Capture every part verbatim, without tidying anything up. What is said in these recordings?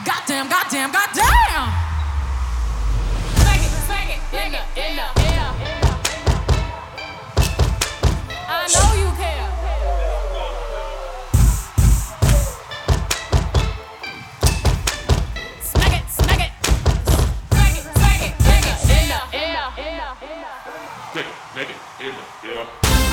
Goddamn, goddamn, goddamn. Smack it, smack it, in the, in the, yeah. I know you care. Smack it, smack it, smack it, smack it, in the, in the, yeah, yeah. Smack it, smack it, in the, yeah.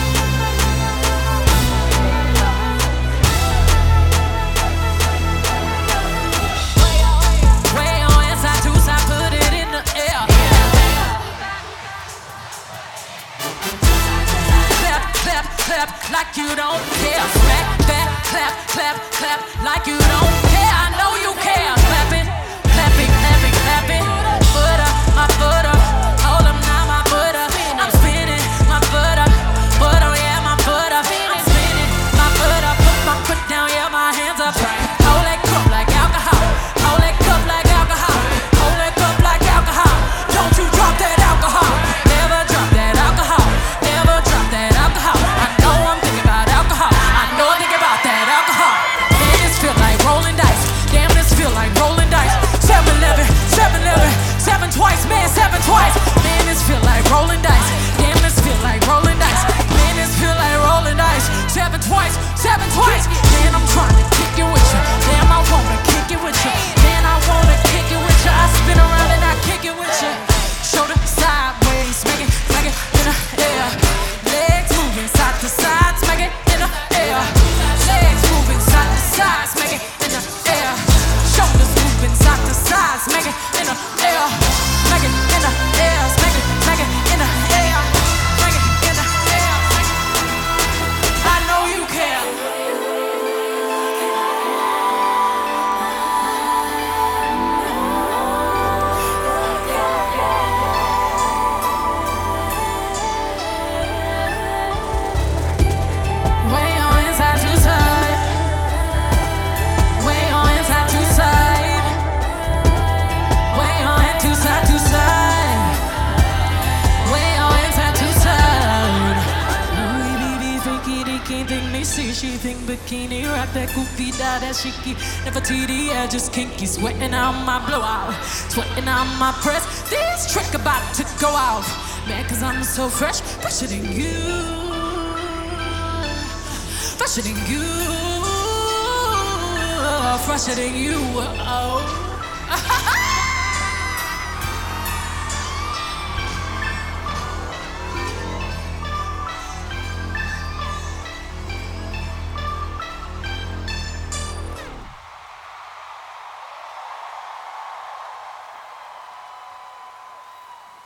Clap like you don't care. Smack that, clap, clap, clap like you don't care. I know you care. Clapping, clapping, clapping, clapping. Foot up, my foot up. Hold up now, my foot up. I'm spinning my foot up. Foot up, yeah, my foot up. I'm spinning my foot up. Put my foot down, yeah, my hands up. Hold that cup like alcohol. Hold that cup like alcohol. Hold that cup like alcohol. Don't you drop that alcohol. Never drop that alcohol. Never drop that alcohol. I know I'm thinking about alcohol. I know I think about that alcohol. Man, this feel like rolling dice. Damn, this feel like rolling dice. seven eleven, seven eleven, seven twice, man, seven twice. Man, this feel like rolling dice. Damn, this feel like rolling dice. Man, this feel like rolling dice. Seven twice, seven twice. Man, I'm trying to kick it with you. Damn, I wanna kick it with you. Man, I wanna kick it with you. I spin around and I kick it with you. Shoulder sideways, smack it, smack it in the air. Legs moving side to side, smack it in the air. Legs moving side to side, smack it in the air. Shoulders moving side to side, smack it in the air. Smack it in the air, smack it, smack it in the air. Smack it in the air. I know you care. Way on inside to side. Way on inside to side. Way on to side to side. Way on inside to side. Louis B B freaky deaky, think me see she think bikini. Rock that goofy da that chicky. Never T D, yeah, just kinky. Sweating out my blowout. Sweating out my press. This trick about to go out. Man, cause I'm so fresh. Fresher than you. Fresher than you, fresher than you. Oh.